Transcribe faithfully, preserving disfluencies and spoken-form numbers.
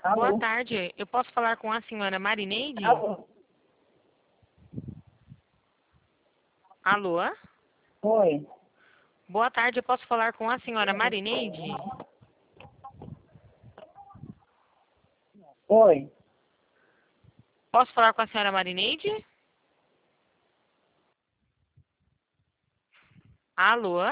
Boa Alô? tarde. Eu posso falar com a senhora Marineide? Alô? Alô? Oi. Boa tarde. Eu posso falar com a senhora Marineide? Oi. Posso falar com a senhora Marineide? Alô?